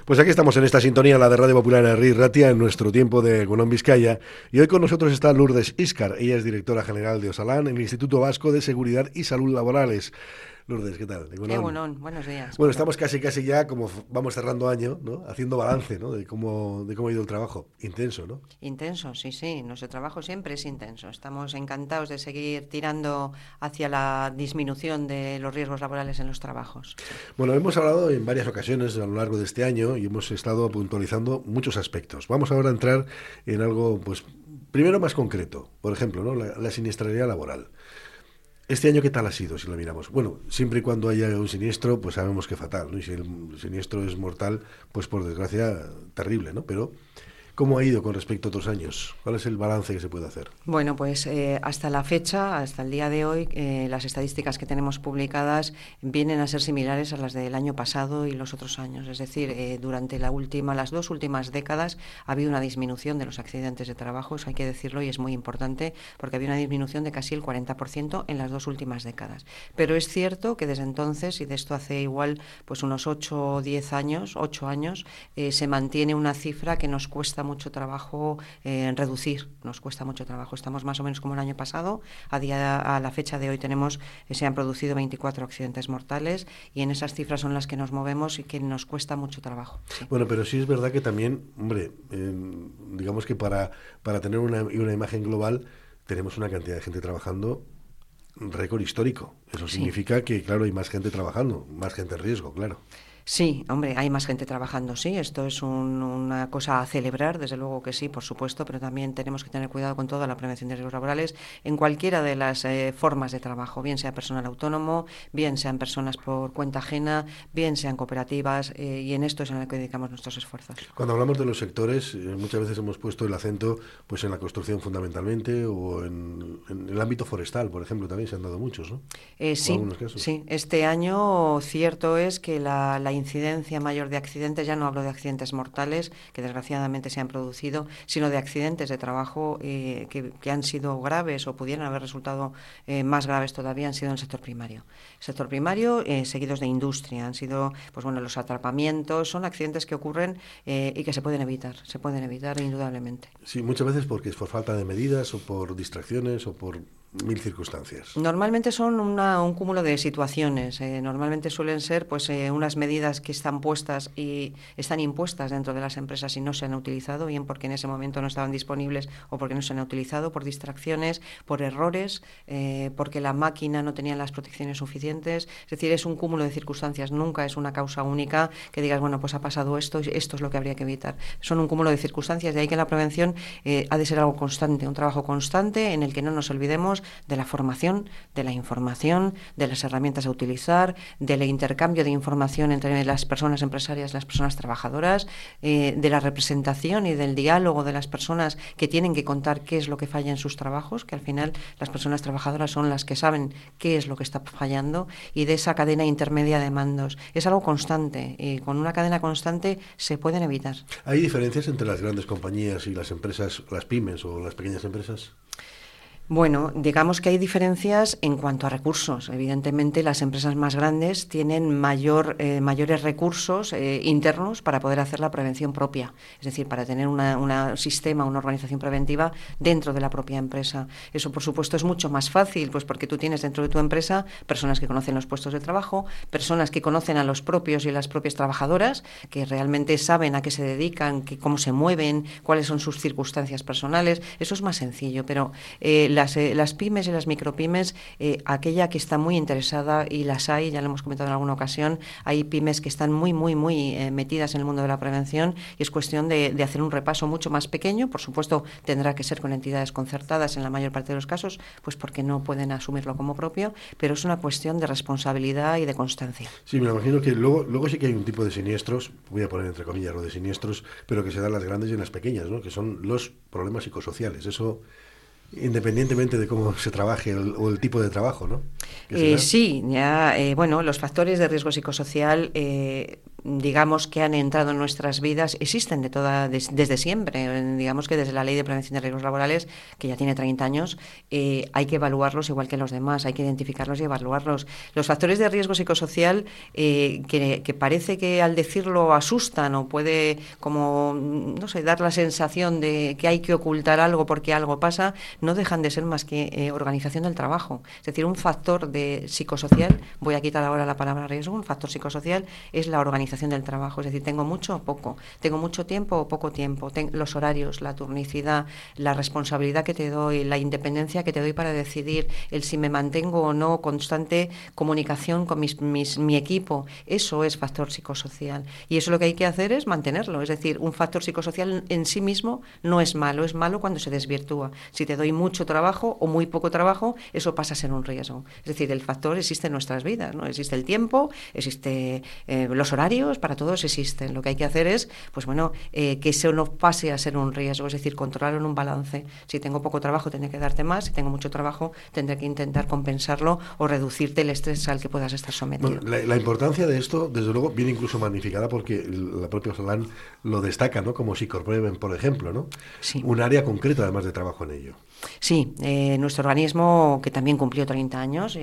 Pues aquí estamos en esta sintonía, la de Radio Popular en Herri Ratia, en nuestro tiempo de Egunon Vizcaya. Y hoy con nosotros está Lourdes Íscar. Ella es directora general de Osalan, el Instituto Vasco de Seguridad y Salud Laborales. Lourdes, ¿qué tal? Egunon, buenos días. Bueno, estamos casi ya, como vamos cerrando año, ¿no? Haciendo balance, ¿no? De cómo ha ido el trabajo. Intenso, ¿no? Intenso, sí. Nuestro trabajo siempre es intenso. Estamos encantados de seguir tirando hacia la disminución de los riesgos laborales en los trabajos. Bueno, hemos hablado en varias ocasiones a lo largo de este año y hemos estado puntualizando muchos aspectos. Vamos ahora a entrar en algo, pues, primero más concreto. Por ejemplo, ¿no? La siniestralidad laboral. ¿Este año qué tal ha sido, si lo miramos? Bueno, siempre y cuando haya un siniestro, pues sabemos que fatal, ¿no? Y si el siniestro es mortal, pues por desgracia, terrible, ¿no? Pero, ¿cómo ha ido con respecto a otros años? ¿Cuál es el balance que se puede hacer? Bueno, pues hasta la fecha, hasta el día de hoy, las estadísticas que tenemos publicadas vienen a ser similares a las del año pasado y los otros años. Es decir, durante las dos últimas décadas ha habido una disminución de los accidentes de trabajo, eso hay que decirlo y es muy importante porque había una disminución de casi el 40% en las dos últimas décadas. Pero es cierto que desde entonces, y de esto hace igual pues unos 8 años, se mantiene una cifra que nos cuesta mucho trabajo reducir, nos cuesta mucho trabajo. Estamos más o menos como el año pasado, a la fecha de hoy se han producido 24 accidentes mortales y en esas cifras son las que nos movemos y que nos cuesta mucho trabajo. Sí. Bueno, pero sí es verdad que también, hombre, digamos que para tener una imagen global tenemos una cantidad de gente trabajando récord histórico. Eso significa que, claro, hay más gente trabajando, más gente en riesgo, claro. Sí, hombre, hay más gente trabajando, sí, esto es una cosa a celebrar, desde luego que sí, por supuesto, pero también tenemos que tener cuidado con toda la prevención de riesgos laborales en cualquiera de las formas de trabajo, bien sea personal autónomo, bien sean personas por cuenta ajena, bien sean cooperativas, y en esto es en lo que dedicamos nuestros esfuerzos. Cuando hablamos de los sectores, muchas veces hemos puesto el acento pues en la construcción fundamentalmente o en el ámbito forestal, por ejemplo, también se han dado muchos, ¿no? Sí, este año cierto es que la incidencia mayor de accidentes, ya no hablo de accidentes mortales, que desgraciadamente se han producido, sino de accidentes de trabajo que han sido graves o pudieran haber resultado más graves todavía, han sido en el sector primario. El sector primario, seguidos de industria, han sido, pues bueno, los atrapamientos, son accidentes que ocurren y que se pueden evitar indudablemente. Sí, muchas veces porque es por falta de medidas o por distracciones o por mil circunstancias. Normalmente son un cúmulo de situaciones. Normalmente suelen ser pues unas medidas que están puestas y están impuestas dentro de las empresas y no se han utilizado, bien porque en ese momento no estaban disponibles o porque no se han utilizado, por distracciones, por errores, porque la máquina no tenía las protecciones suficientes. Es decir, es un cúmulo de circunstancias. Nunca es una causa única que digas, bueno, pues ha pasado esto y esto es lo que habría que evitar. Son un cúmulo de circunstancias, de ahí que la prevención ha de ser algo constante, un trabajo constante en el que no nos olvidemos de la formación, de la información, de las herramientas a utilizar, del intercambio de información entre las personas empresarias y las personas trabajadoras, de la representación y del diálogo de las personas que tienen que contar qué es lo que falla en sus trabajos, que al final las personas trabajadoras son las que saben qué es lo que está fallando, y de esa cadena intermedia de mandos. Es algo constante y con una cadena constante se pueden evitar. ¿Hay diferencias entre las grandes compañías y las empresas, las pymes o las pequeñas empresas? Bueno, digamos que hay diferencias en cuanto a recursos. Evidentemente, las empresas más grandes tienen mayores recursos internos para poder hacer la prevención propia, es decir, para tener un sistema, una organización preventiva dentro de la propia empresa. Eso, por supuesto, es mucho más fácil, pues porque tú tienes dentro de tu empresa personas que conocen los puestos de trabajo, personas que conocen a los propios y las propias trabajadoras, que realmente saben a qué se dedican, cómo se mueven, cuáles son sus circunstancias personales. Eso es más sencillo, pero las pymes y las micropymes, aquella que está muy interesada, y las hay, ya lo hemos comentado en alguna ocasión, hay pymes que están muy metidas en el mundo de la prevención, y es cuestión de hacer un repaso mucho más pequeño. Por supuesto, tendrá que ser con entidades concertadas en la mayor parte de los casos, pues porque no pueden asumirlo como propio, pero es una cuestión de responsabilidad y de constancia. Sí, me imagino que luego sí que hay un tipo de siniestros, voy a poner entre comillas lo de siniestros, pero que se dan las grandes y en las pequeñas, ¿no? Que son los problemas psicosociales. Eso, independientemente de cómo se trabaje o el tipo de trabajo, ¿no? Sí, ya, bueno, los factores de riesgo psicosocial digamos, que han entrado en nuestras vidas existen desde siempre. Digamos que desde la Ley de Prevención de Riesgos Laborales, que ya tiene 30 años, hay que evaluarlos igual que los demás, hay que identificarlos y evaluarlos. Los factores de riesgo psicosocial, que parece que al decirlo asustan o puede, como, no sé, dar la sensación de que hay que ocultar algo porque algo pasa, no dejan de ser más que organización del trabajo. Es decir, un factor de psicosocial, voy a quitar ahora la palabra riesgo, un factor psicosocial es la organización del trabajo. Es decir, tengo mucho o poco, tengo mucho tiempo o poco tiempo, los horarios, la turnicidad, la responsabilidad que te doy, la independencia que te doy para decidir, el si me mantengo o no, constante comunicación con mi equipo. Eso es factor psicosocial. Y eso lo que hay que hacer es mantenerlo. Es decir, un factor psicosocial en sí mismo no es malo cuando se desvirtúa. Si te doy mucho trabajo o muy poco trabajo, eso pasa a ser un riesgo. Es decir, el factor existe en nuestras vidas, ¿no? Existe el tiempo, existe los horarios, para todos existen. Lo que hay que hacer es, pues bueno, que eso no pase a ser un riesgo, es decir, controlarlo en un balance. Si tengo poco trabajo, tendré que darte más. Si tengo mucho trabajo, tendré que intentar compensarlo o reducirte el estrés al que puedas estar sometido. Bueno, la importancia de esto, desde luego, viene incluso magnificada porque la propia Osalan lo destaca, ¿no? Como Psicorpreven, por ejemplo, ¿no? Sí. Un área concreta, además, de trabajo en ello. Sí, nuestro organismo, que también cumplió 30 años,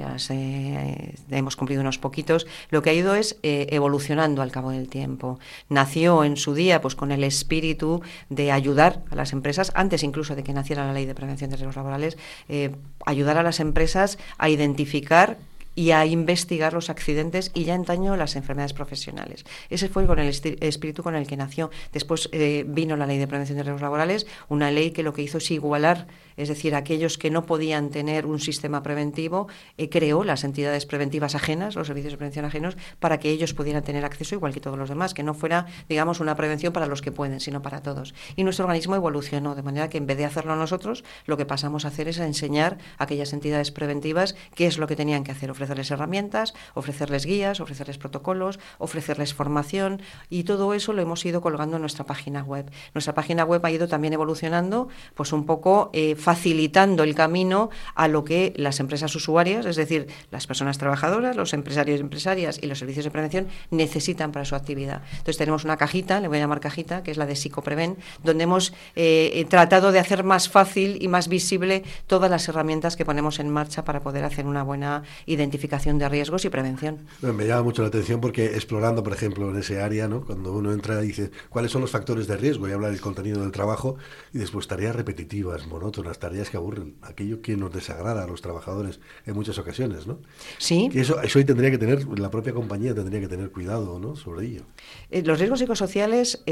hemos cumplido unos poquitos, lo que ha ido es evolucionando al cabo del tiempo. Nació en su día pues con el espíritu de ayudar a las empresas, antes incluso de que naciera la Ley de Prevención de Riesgos Laborales, ayudar a las empresas a identificar y a investigar los accidentes y ya antaño las enfermedades profesionales. Ese fue con el espíritu con el que nació. Después vino la Ley de Prevención de Riesgos Laborales, una ley que lo que hizo es igualar, es decir, aquellos que no podían tener un sistema preventivo, creó las entidades preventivas ajenas, los servicios de prevención ajenos, para que ellos pudieran tener acceso igual que todos los demás, que no fuera, digamos, una prevención para los que pueden, sino para todos. Y nuestro organismo evolucionó, de manera que en vez de hacerlo nosotros, lo que pasamos a hacer es a enseñar a aquellas entidades preventivas qué es lo que tenían que hacer, ofrecerles herramientas, ofrecerles guías, ofrecerles protocolos, ofrecerles formación, y todo eso lo hemos ido colgando en nuestra página web. Nuestra página web ha ido también evolucionando, pues un poco facilitando el camino a lo que las empresas usuarias, es decir, las personas trabajadoras, los empresarios y empresarias y los servicios de prevención necesitan para su actividad. Entonces tenemos una cajita, le voy a llamar cajita, que es la de Psicopreven, donde hemos tratado de hacer más fácil y más visible todas las herramientas que ponemos en marcha para poder hacer una buena identificación de riesgos y prevención. Me llama mucho la atención porque explorando, por ejemplo, en ese área, ¿no? Cuando uno entra y dice cuáles son los factores de riesgo y habla del contenido del trabajo y después tareas repetitivas, monótonas, tareas que aburren, aquello que nos desagrada a los trabajadores en muchas ocasiones, ¿no? Sí. Que eso hoy tendría que tener, la propia compañía tendría que tener cuidado, ¿no? Sobre ello. Los riesgos psicosociales,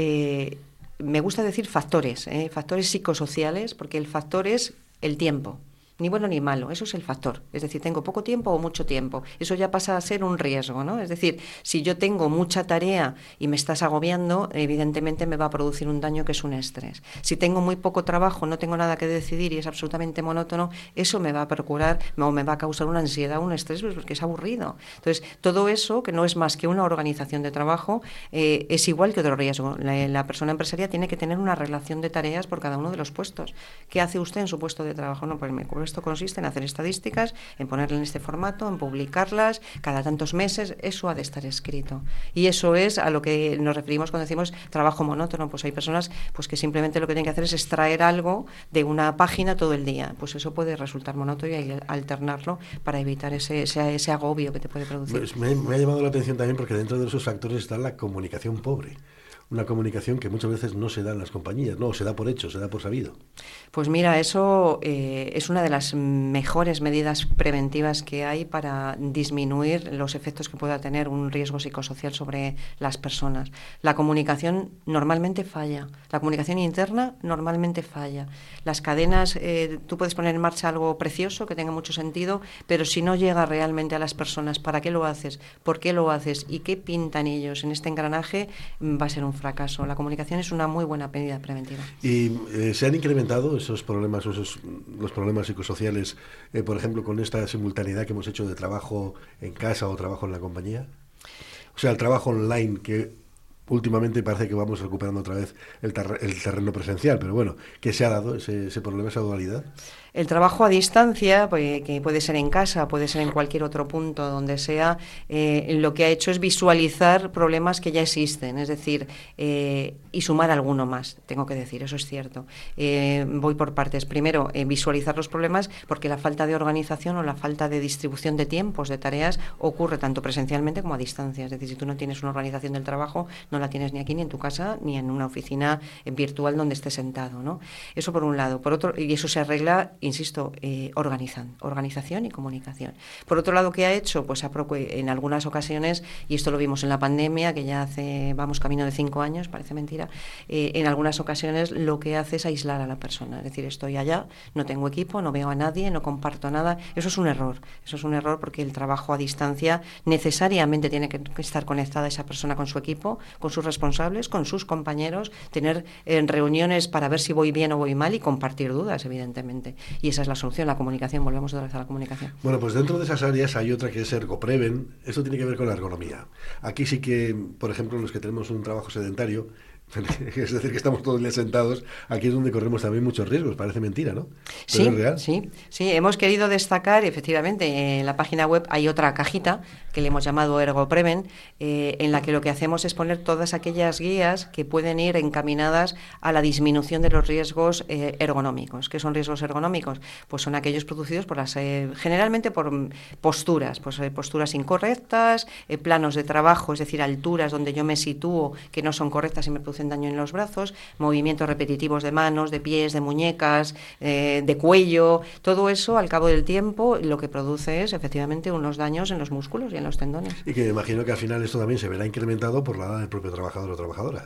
me gusta decir factores psicosociales, porque el factor es el tiempo. Ni bueno ni malo, eso es el factor. Es decir, tengo poco tiempo o mucho tiempo. Eso ya pasa a ser un riesgo, ¿no? Es decir, si yo tengo mucha tarea y me estás agobiando, evidentemente me va a producir un daño que es un estrés. Si tengo muy poco trabajo, no tengo nada que decidir y es absolutamente monótono, eso me va a procurar o me va a causar una ansiedad, un estrés, pues porque es aburrido. Entonces, todo eso, que no es más que una organización de trabajo, es igual que otro riesgo. La persona empresaria tiene que tener una relación de tareas por cada uno de los puestos. ¿Qué hace usted en su puesto de trabajo? No, pues esto consiste en hacer estadísticas, en ponerle en este formato, en publicarlas cada tantos meses. Eso ha de estar escrito. Y eso es a lo que nos referimos cuando decimos trabajo monótono. Pues hay personas pues que simplemente lo que tienen que hacer es extraer algo de una página todo el día. Pues eso puede resultar monótono y hay que alternarlo para evitar ese agobio que te puede producir. Pues me ha llamado la atención también porque dentro de esos factores está la comunicación pobre. Una comunicación que muchas veces no se da en las compañías, no, se da por hecho, se da por sabido. Pues mira, eso es una de las mejores medidas preventivas que hay para disminuir los efectos que pueda tener un riesgo psicosocial sobre las personas. La comunicación normalmente falla, la comunicación interna normalmente falla. Las cadenas, tú puedes poner en marcha algo precioso que tenga mucho sentido, pero si no llega realmente a las personas, ¿para qué lo haces? ¿Por qué lo haces? ¿Y qué pintan ellos en este engranaje? Va a ser un fracaso. La comunicación es una muy buena medida preventiva. ¿Y se han incrementado esos problemas, los problemas psicosociales, por ejemplo, con esta simultaneidad que hemos hecho de trabajo en casa o trabajo en la compañía? O sea, el trabajo online, que últimamente parece que vamos recuperando otra vez el terreno presencial, pero bueno, ¿qué se ha dado ese problema, esa dualidad? El trabajo a distancia, pues, que puede ser en casa, puede ser en cualquier otro punto donde sea, lo que ha hecho es visualizar problemas que ya existen, es decir, y sumar alguno más, tengo que decir, eso es cierto. Voy por partes. Primero, visualizar los problemas, porque la falta de organización o la falta de distribución de tiempos, de tareas, ocurre tanto presencialmente como a distancia. Es decir, si tú no tienes una organización del trabajo, no la tienes ni aquí, ni en tu casa, ni en una oficina virtual donde estés sentado, ¿no? Eso por un lado. Por otro, y eso se arregla, insisto, organización y comunicación. Por otro lado, ¿qué ha hecho? Pues en algunas ocasiones, y esto lo vimos en la pandemia, que ya vamos camino de 5 años, parece mentira, en algunas ocasiones lo que hace es aislar a la persona. Es decir, estoy allá, no tengo equipo, no veo a nadie, no comparto nada. Eso es un error. Eso es un error porque el trabajo a distancia necesariamente tiene que estar conectada esa persona con su equipo, con sus responsables, con sus compañeros, tener reuniones para ver si voy bien o voy mal y compartir dudas, evidentemente. Y esa es la solución, la comunicación. Volvemos otra vez a la comunicación. Bueno, pues dentro de esas áreas hay otra que es Ergopreven. Esto tiene que ver con la ergonomía. Aquí sí que, por ejemplo, los que tenemos un trabajo sedentario, es decir, que estamos todos días sentados, aquí es donde corremos también muchos riesgos, parece mentira, ¿no? Pero sí, es real. Sí, hemos querido destacar, efectivamente, en la página web hay otra cajita que le hemos llamado Ergopreven, en la que lo que hacemos es poner todas aquellas guías que pueden ir encaminadas a la disminución de los riesgos ergonómicos. ¿Qué son riesgos ergonómicos? Pues son aquellos producidos por generalmente por posturas, pues posturas incorrectas, planos de trabajo, es decir, alturas donde yo me sitúo que no son correctas y me producen daño en los brazos, movimientos repetitivos de manos, de pies, de muñecas, de cuello, todo eso al cabo del tiempo lo que produce es efectivamente unos daños en los músculos y en los tendones. Y que me imagino que al final esto también se verá incrementado por la edad del propio trabajador o trabajadora.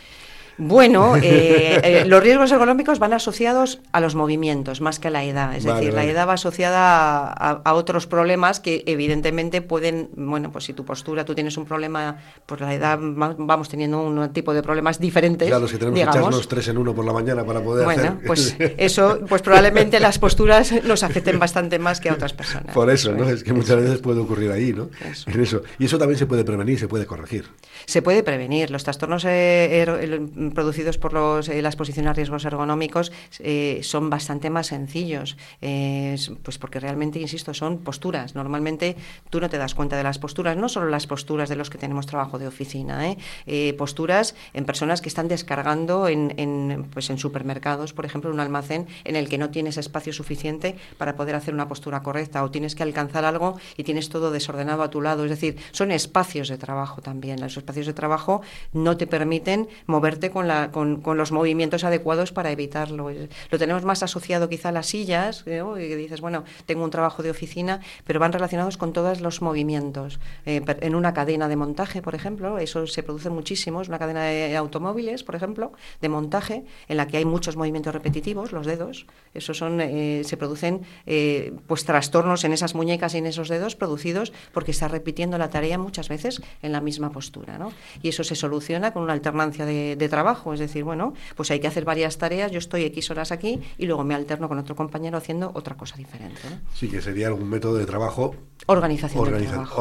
Bueno, los riesgos ergonómicos van asociados a los movimientos más que a la edad. Es decir, la edad va asociada a otros problemas que evidentemente pueden, bueno, pues si tu postura, tú tienes un problema, por la edad vamos teniendo un tipo de problemas diferentes. Claro, los que tenemos que echarnos 3 en 1 por la mañana para poder hacer... Bueno, pues eso, pues probablemente las posturas nos afecten bastante más que a otras personas. Por eso, ¿no? Es que muchas veces puede ocurrir ahí, ¿no? En eso. Y eso también se puede prevenir, se puede corregir. Se puede prevenir. Los trastornos producidos por la exposición a riesgos ergonómicos son bastante más sencillos, pues porque realmente, insisto, son posturas. Normalmente tú no te das cuenta de las posturas, no solo las posturas de los que tenemos trabajo de oficina, posturas en personas que están descargando en supermercados, por ejemplo, en un almacén en el que no tienes espacio suficiente para poder hacer una postura correcta, o tienes que alcanzar algo y tienes todo desordenado a tu lado. Es decir, son espacios de trabajo también. Los espacios de trabajo no te permiten moverte con los movimientos adecuados para evitarlo. Lo tenemos más asociado quizá a las sillas, que dices, bueno, tengo un trabajo de oficina, pero van relacionados con todos los movimientos. En una cadena de montaje, por ejemplo, eso se produce muchísimo, es una cadena de automóviles, por ejemplo, de montaje, en la que hay muchos movimientos repetitivos, los dedos, esos se producen pues trastornos en esas muñecas y en esos dedos producidos porque está repitiendo la tarea muchas veces en la misma postura, ¿no? Y eso se soluciona con una alternancia de trabajo, es decir, bueno, pues hay que hacer varias tareas, yo estoy X horas aquí y luego me alterno con otro compañero haciendo otra cosa diferente, ¿no? Sí, que sería algún método de trabajo organizacional,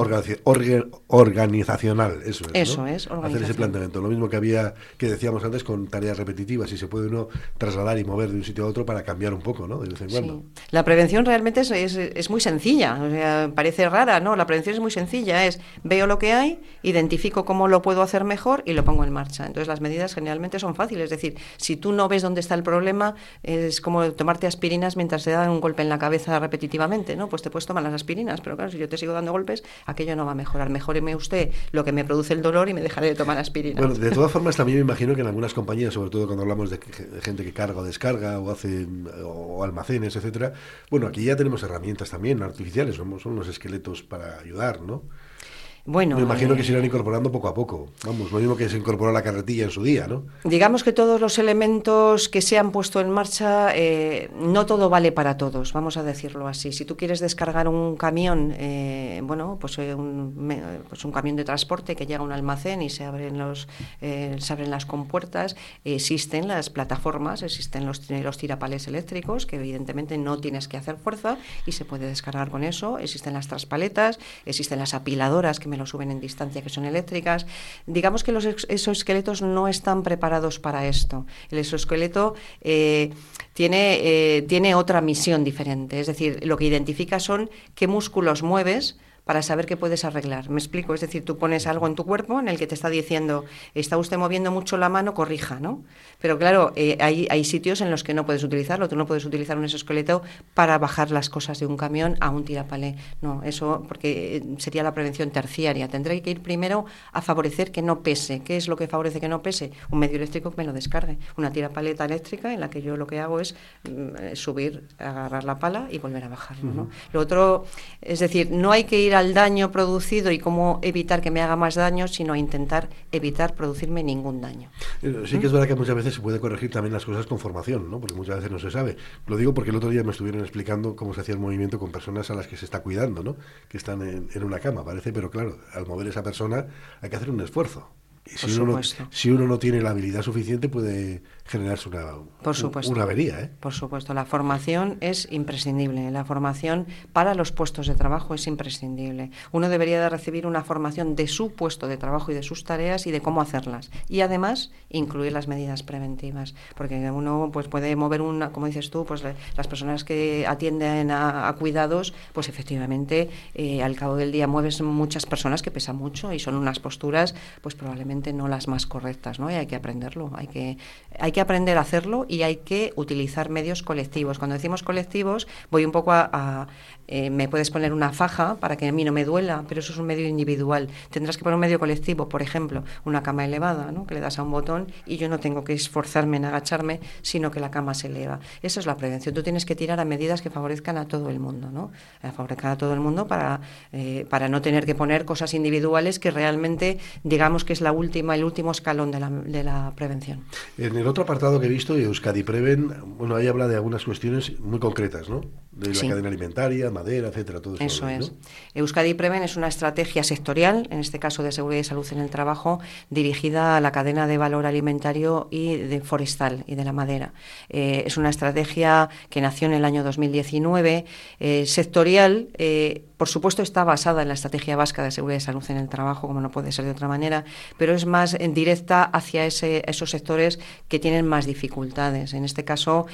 eso es, ¿no? Hacer ese planteamiento, lo mismo que decíamos antes con tareas repetitivas, y se puede uno trasladar y mover de un sitio a otro para cambiar un poco, ¿no? De vez en cuando. La prevención realmente es muy sencilla, o sea, parece rara, ¿no? La prevención es muy sencilla, veo lo que hay, identifico cómo lo puedo hacer mejor y lo pongo en marcha. Entonces las medidas generalmente son fáciles, es decir, si tú no ves dónde está el problema, es como tomarte aspirinas mientras te dan un golpe en la cabeza repetitivamente, ¿no? Pues te puedes tomar las aspirinas, pero claro, si yo te sigo dando golpes, aquello no va a mejorar. Mejóreme usted lo que me produce el dolor y me dejaré de tomar aspirinas. Bueno, de todas formas, también me imagino que en algunas compañías, sobre todo cuando hablamos de gente que carga o descarga o hace o almacenes, etcétera, bueno, aquí ya tenemos herramientas también artificiales, son los esqueletos para ayudar, ¿no? Bueno, me imagino que se irán incorporando poco a poco. Vamos, lo mismo que se incorporó la carretilla en su día, ¿no? Digamos que todos los elementos que se han puesto en marcha, no todo vale para todos, vamos a decirlo así. Si tú quieres descargar un camión, pues un camión de transporte que llega a un almacén y se abren las compuertas, existen las plataformas, existen los tirapales eléctricos, que evidentemente no tienes que hacer fuerza y se puede descargar con eso. Existen las traspaletas, existen las apiladoras que me lo suben en distancia, que son eléctricas. Digamos que los exoesqueletos no están preparados para esto. El exoesqueleto tiene otra misión diferente, es decir, lo que identifica son qué músculos mueves para saber qué puedes arreglar. ¿Me explico? Es decir, tú pones algo en tu cuerpo en el que te está diciendo, está usted moviendo mucho la mano, corrija, ¿no? Pero claro, hay sitios en los que no puedes utilizarlo. Tú no puedes utilizar un exoesqueleto para bajar las cosas de un camión a un tirapalé. No, eso porque sería la prevención terciaria. Tendré que ir primero a favorecer que no pese. ¿Qué es lo que favorece que no pese? Un medio eléctrico que me lo descargue. Una tirapaleta eléctrica en la que yo lo que hago es subir, agarrar la pala y volver a bajarlo, ¿no? Lo otro, es decir, no hay que ir al daño producido y cómo evitar que me haga más daño, sino a intentar evitar producirme ningún daño. Sí que es verdad que muchas veces se puede corregir también las cosas con formación, ¿no? Porque muchas veces no se sabe. Lo digo porque el otro día me estuvieron explicando cómo se hacía el movimiento con personas a las que se está cuidando, ¿no? Que están en una cama, parece, pero claro, al mover esa persona hay que hacer un esfuerzo. Y si uno no tiene la habilidad suficiente, puede generarse una avería, ¿eh? Por supuesto, la formación es imprescindible. La formación para los puestos de trabajo es imprescindible. Uno debería de recibir una formación de su puesto de trabajo y de sus tareas y de cómo hacerlas. Y además, incluir las medidas preventivas. Porque uno pues puede mover como dices tú, pues las personas que atienden a cuidados, pues efectivamente, al cabo del día mueves muchas personas que pesan mucho y son unas posturas, pues probablemente no las más correctas, ¿no? Y hay que aprenderlo, hay que aprender a hacerlo y hay que utilizar medios colectivos. Cuando decimos colectivos, voy un poco me puedes poner una faja para que a mí no me duela, pero eso es un medio individual. Tendrás que poner un medio colectivo, por ejemplo, una cama elevada, ¿no? Que le das a un botón y yo no tengo que esforzarme en agacharme, sino que la cama se eleva. Eso es la prevención. Tú tienes que tirar a medidas que favorezcan a todo el mundo, ¿no? Favorezcan a todo el mundo para no tener que poner cosas individuales que realmente, digamos que es el último escalón de la prevención. En el otro apartado que he visto, Euskadi Preven, bueno, ahí habla de algunas cuestiones muy concretas, ¿no? De la cadena alimentaria, madera, etcétera, todo eso. Eso es. ¿No? Euskadi Preven es una estrategia sectorial, en este caso de seguridad y salud en el trabajo, dirigida a la cadena de valor alimentario y de forestal y de la madera. Es una estrategia que nació en el año 2019, sectorial. Por supuesto está basada en la estrategia vasca de seguridad y salud en el trabajo, como no puede ser de otra manera, pero es más directa hacia esos sectores que tienen más dificultades. En este caso,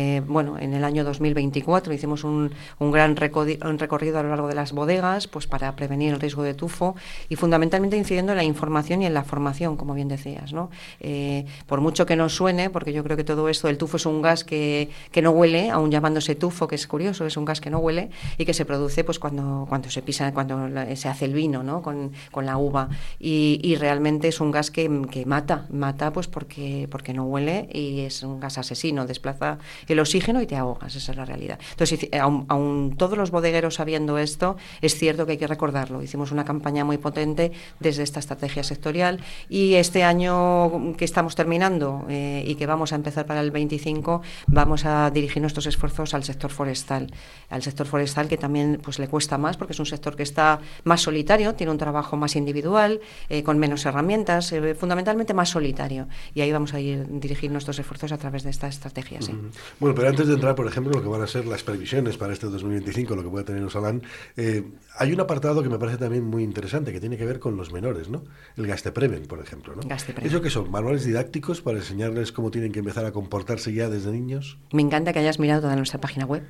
en el año 2024 hicimos un gran recorrido a lo largo de las bodegas, pues para prevenir el riesgo de tufo y fundamentalmente incidiendo en la información y en la formación, como bien decías, ¿no? Por mucho que no suene, porque yo creo que todo esto, el tufo es un gas que no huele, aun llamándose tufo, que es curioso, es un gas que no huele y que se produce pues cuando se pisa, cuando se hace el vino, ¿no? Con la uva y realmente es un gas que mata pues porque no huele y es un gas asesino, desplaza el oxígeno y te ahogas, esa es la realidad. Entonces, aun todos los bodegueros sabiendo esto, es cierto que hay que recordarlo. Hicimos una campaña muy potente desde esta estrategia sectorial y este año que estamos terminando y que vamos a empezar para el 25, vamos a dirigir nuestros esfuerzos al sector forestal que también pues le cuesta más porque es un sector que está más solitario, tiene un trabajo más individual, con menos herramientas, fundamentalmente más solitario. Y ahí vamos a dirigir nuestros esfuerzos a través de esta estrategia. ¿Sí? Bueno, pero antes de entrar, por ejemplo, lo que van a ser las previsiones para este 2025, lo que puede tener Osalan, hay un apartado que me parece también muy interesante, que tiene que ver con los menores, ¿no? El Gaztepreven, por ejemplo, ¿no? ¿Eso qué son? ¿Manuales didácticos para enseñarles cómo tienen que empezar a comportarse ya desde niños? Me encanta que hayas mirado toda nuestra página web.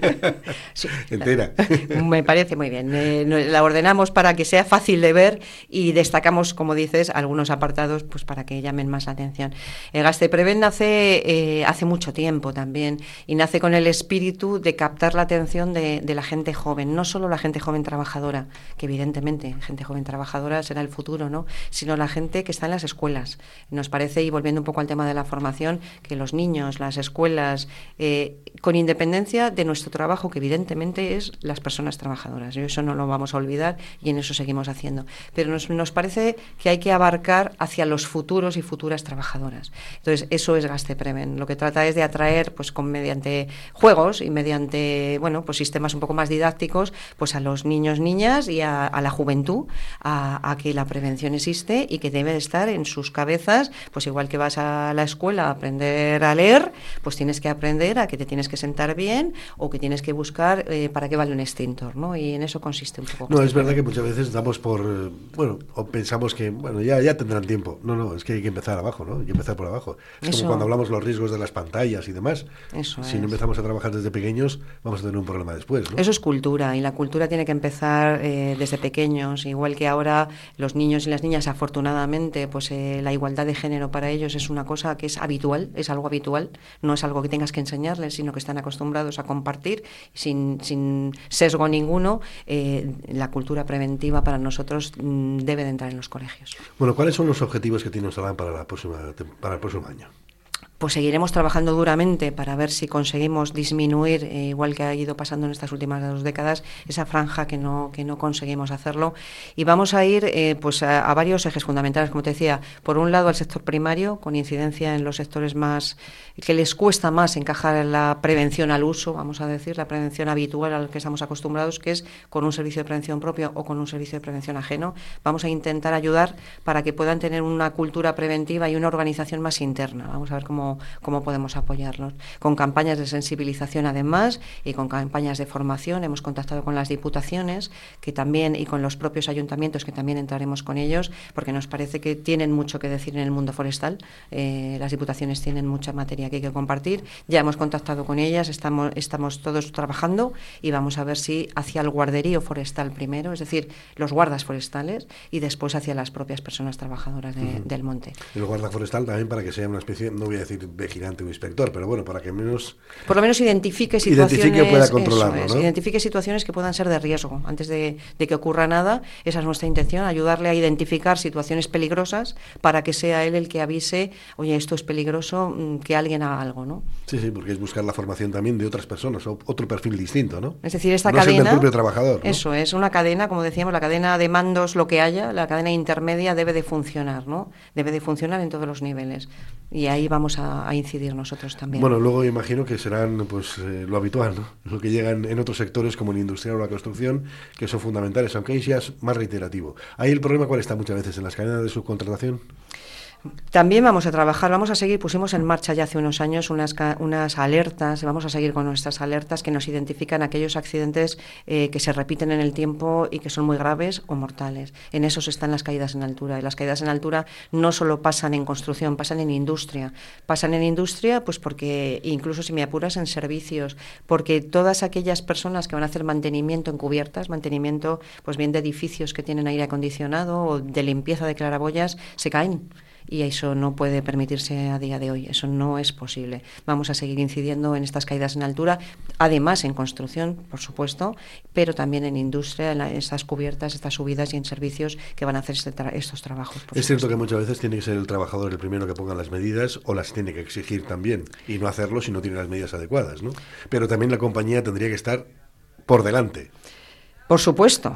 Sí, entera. Me parece muy bien. La ordenamos para que sea fácil de ver y destacamos, como dices, algunos apartados pues para que llamen más la atención. El Gaztepreven nace hace mucho tiempo también y nace con el espíritu de captar la atención de la gente joven, no solo la gente joven trabajadora, que evidentemente gente joven trabajadora será el futuro, ¿no? Sino la gente que está en las escuelas. Nos parece, y volviendo un poco al tema de la formación, que los niños, las escuelas, con independencia de nuestro trabajo, que evidentemente es las personas trabajadoras, y eso no lo vamos a olvidar y en eso seguimos haciendo. Pero nos parece que hay que abarcar hacia los futuros y futuras trabajadoras. Entonces, eso es Gazte-Preven. Lo que trata es de atraer, pues mediante juegos y mediante, bueno, pues sistemas un poco más didácticos, pues a los niños, niñas y a la juventud, a que la prevención existe y que debe de estar en sus cabezas, pues igual que vas a la escuela a aprender a leer, pues tienes que aprender a que te tienes que sentar bien o que tienes que buscar para qué vale un extintor, ¿no? Y en eso consiste un poco. No, es verdad que muchas veces damos por, o pensamos que, ya tendrán tiempo. No, es que hay que empezar abajo, ¿no? Hay que empezar por abajo. Es como cuando hablamos los riesgos de las pantallas y demás. Si no empezamos a trabajar desde pequeños, vamos a tener un problema después, ¿no? Eso es cultura, y la cultura tiene que empezar desde pequeños, igual que ahora los niños y las niñas, afortunadamente, pues la igualdad de género para ellos es una cosa que es habitual, es algo habitual, no es algo que tengas que enseñarles, sino que están acostumbrados a compartir sin sesgo ninguno. La cultura preventiva para nosotros debe de entrar en los colegios. Bueno, ¿cuáles son los objetivos que tiene Osalan para el próximo año? Pues seguiremos trabajando duramente para ver si conseguimos disminuir, igual que ha ido pasando en estas últimas 2 décadas, esa franja que no conseguimos hacerlo. Y vamos a ir pues a varios ejes fundamentales, como te decía. Por un lado, al sector primario, con incidencia en los sectores más que les cuesta más encajar en la prevención al uso, vamos a decir, la prevención habitual a la que estamos acostumbrados, que es con un servicio de prevención propio o con un servicio de prevención ajeno. Vamos a intentar ayudar para que puedan tener una cultura preventiva y una organización más interna. Vamos a ver cómo podemos apoyarlos. Con campañas de sensibilización, además, y con campañas de formación. Hemos contactado con las diputaciones que también, y con los propios ayuntamientos, que también entraremos con ellos, porque nos parece que tienen mucho que decir en el mundo forestal. Las diputaciones tienen mucha materia que hay que compartir. Ya hemos contactado con ellas, estamos todos trabajando y vamos a ver si hacia el guarderío forestal primero, es decir, los guardas forestales, y después hacia las propias personas trabajadoras del monte. El guarda forestal también, para que sea una especie, no voy a decir vigilante o inspector, pero bueno, para que por lo menos identifique situaciones, pueda controlarlo, ¿no? Identifique situaciones que puedan ser de riesgo antes de que ocurra nada. Esa es nuestra intención, ayudarle a identificar situaciones peligrosas para que sea él el que avise, oye, esto es peligroso, que alguien haga algo, ¿no? Sí, porque es buscar la formación también de otras personas, otro perfil distinto, ¿no? Es decir, esta no cadena, es el del propio trabajador, ¿no? Eso es una cadena, como decíamos, la cadena de mandos, lo que haya, la cadena intermedia debe de funcionar, ¿no? Debe de funcionar en todos los niveles, y ahí vamos a incidir nosotros también. Bueno, luego imagino que serán pues lo habitual, ¿no? Lo que llegan en otros sectores como el industrial o la construcción, que son fundamentales, aunque ahí ya es más reiterativo. Ahí el problema, ¿cuál está muchas veces? ¿En las cadenas de subcontratación? También vamos a trabajar, vamos a seguir, pusimos en marcha ya hace unos años unas alertas, vamos a seguir con nuestras alertas que nos identifican aquellos accidentes que se repiten en el tiempo y que son muy graves o mortales. En esos están las caídas en altura, y las caídas en altura no solo pasan en construcción, pasan en industria. Pasan en industria pues porque, incluso si me apuras, en servicios, porque todas aquellas personas que van a hacer mantenimiento en cubiertas, mantenimiento pues bien de edificios que tienen aire acondicionado o de limpieza de claraboyas, se caen. Y eso no puede permitirse a día de hoy, eso no es posible. Vamos a seguir incidiendo en estas caídas en altura, además en construcción, por supuesto, pero también en industria, en estas cubiertas, estas subidas, y en servicios que van a hacer estos trabajos. Es cierto que muchas veces tiene que ser el trabajador el primero que ponga las medidas, o las tiene que exigir también, y no hacerlo si no tiene las medidas adecuadas, ¿no? Pero también la compañía tendría que estar por delante. Por supuesto.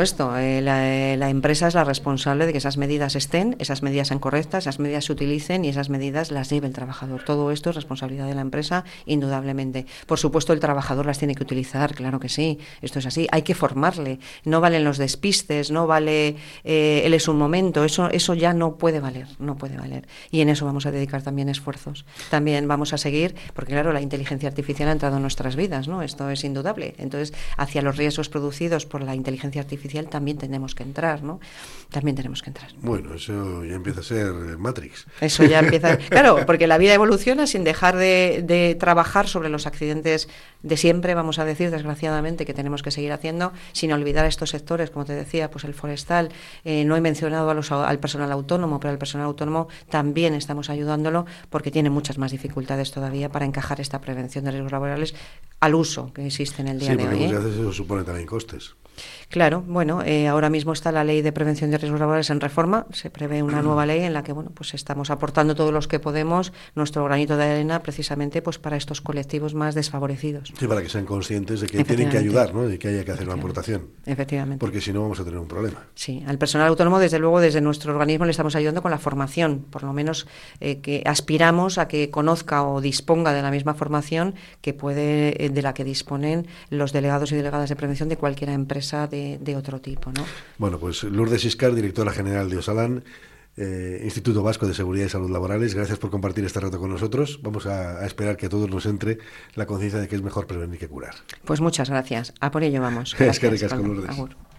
La empresa es la responsable de que esas medidas estén, esas medidas sean correctas, esas medidas se utilicen y esas medidas las lleve el trabajador. Todo esto es responsabilidad de la empresa, indudablemente. Por supuesto, el trabajador las tiene que utilizar, claro que sí, esto es así. Hay que formarle, no valen los despistes, no vale él es un momento, eso ya no puede valer. Y en eso vamos a dedicar también esfuerzos. También vamos a seguir, porque claro, la inteligencia artificial ha entrado en nuestras vidas, ¿no? Esto es indudable. Entonces, hacia los riesgos producidos por la inteligencia artificial también tenemos que entrar, ¿no? Bueno, eso ya empieza a ser Matrix. Eso ya empieza... Claro, porque la vida evoluciona sin dejar de trabajar sobre los accidentes de siempre, vamos a decir, desgraciadamente, que tenemos que seguir haciendo, sin olvidar estos sectores, como te decía, pues el forestal. No he mencionado al personal autónomo, pero al personal autónomo también estamos ayudándolo, porque tiene muchas más dificultades todavía para encajar esta prevención de riesgos laborales al uso que existe en el día de hoy. Sí, porque muchas veces eso supone también costes. Claro, bueno, ahora mismo está la Ley de Prevención de Riesgos Laborales en reforma. Se prevé una nueva ley en la que, bueno, pues estamos aportando todos los que podemos nuestro granito de arena precisamente pues para estos colectivos más desfavorecidos. Sí, para que sean conscientes de que tienen que ayudar, ¿no? De que haya que hacer una aportación. Efectivamente. Porque si no vamos a tener un problema. Sí, al personal autónomo, desde luego, desde nuestro organismo le estamos ayudando con la formación, por lo menos que aspiramos a que conozca o disponga de la misma formación de la que disponen los delegados y delegadas de prevención de cualquier empresa de otro tipo, ¿no? Bueno, pues Lourdes Iscar, directora general de Osalan, Instituto Vasco de Seguridad y Salud Laborales, gracias por compartir este rato con nosotros. Vamos a esperar que a todos nos entre la conciencia de que es mejor prevenir que curar. Pues muchas gracias. A por ello vamos. Es que ricasco, Lourdes. Agur.